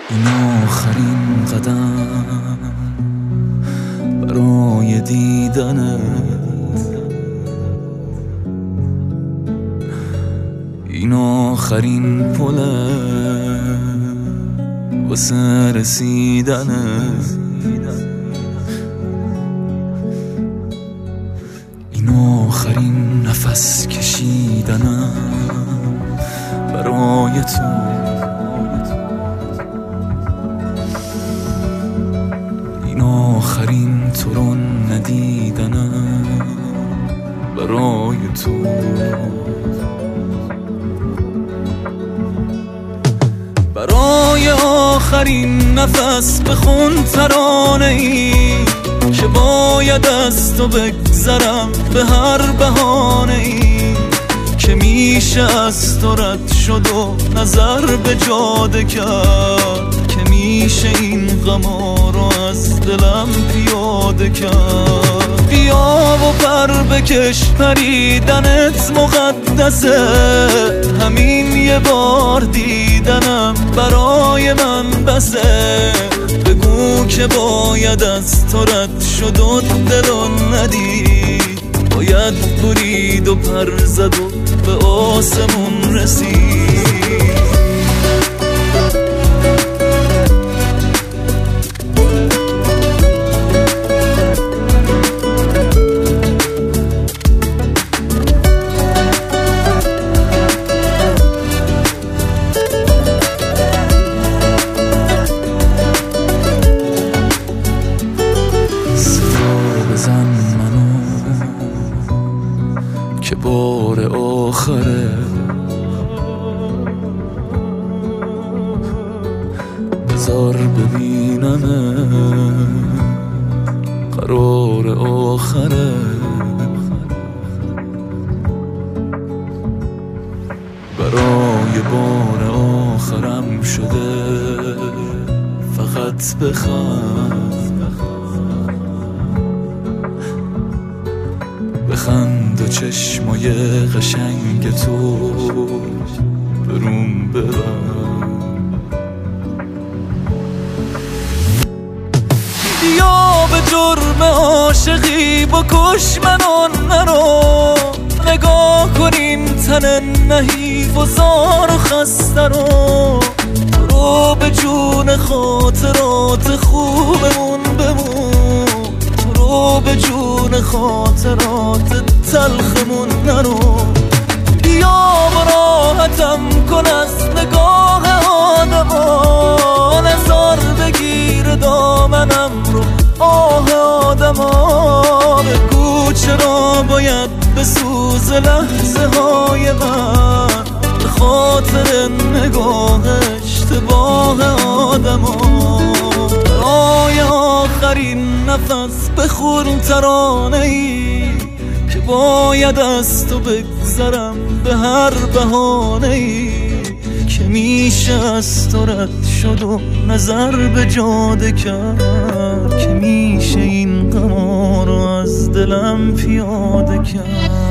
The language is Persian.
این آخرین قدم برای دیدنت، این آخرین پله واسه رسیدنت، این آخرین نفس کشیدنم برای تو، این آخرین تو رو ندیدنم برای تو. برای آخرین نفس بخون ترانه ای که باید از تو بگذرم به هر بهانه ای که میشه از تو رد شد و نظر به جاده کرد، که میشه این غما رو از دلم پیاده کرد. بیا و پر بکش، پریدنت مقدسه، همین یه بار دیدنم برای من بسه. بگو که باید از تو رد شد و دل و ندید، باید برید و پر زد و به آسمون رسید. که بار آخره، بذار ببینمه قرار آخره. برای بار آخرم شده فقط بخند و چشمای قشنگ تو بروم ببر. بیا به جرم عاشقی بکش منو نرو، نگاه کنین تن نحیف و زار و خسته رو، رو به جون خاطرات خوبمون بمون، رو به جون خاطرات تلخمون نرو. بیا و راحتم کن از نگاه آدما، نزار بگیر دامنم رو آه آدما. بگو چرا باید بسوز لحظه های من به خاطر نگاه اشتباه آدما. برای آخرین نفس بخون ترانه ای که باید از تو بگذرم به هر بهانه ای که میشه از تو رد شد و نظر به جاده کرد، که میشه این غما رو از دلم پیاده کرد.